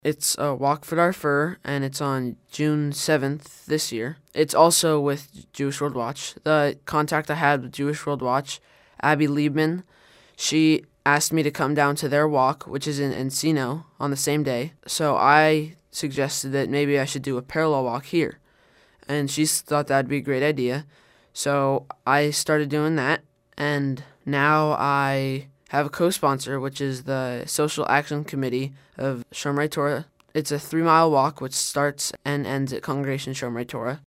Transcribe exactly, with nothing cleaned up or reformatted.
It's a Walk for Darfur, and it's on June seventh this year. It's also with Jewish World Watch. The contact I had with Jewish World Watch, Abby Liebman, she asked me to come down to their walk, which is in Encino, on the same day. So I suggested that maybe I should do a parallel walk here. And she thought that'd be a great idea. So I started doing that, and now I have a co-sponsor, which is the Social Action Committee of Shomrei Torah. It's a three-mile walk, which starts and ends at Congregation Shomrei Torah.